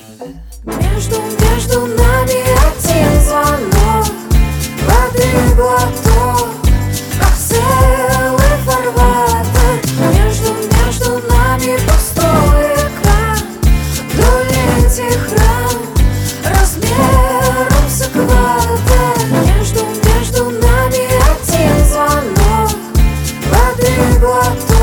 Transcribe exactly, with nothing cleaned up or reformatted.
Между, между нами один звонок, воды глоток, как целый фарватер. Между, между нами пустой экран, вдоль этих ран размером с экватор. Между, между нами один звонок, воды глоток.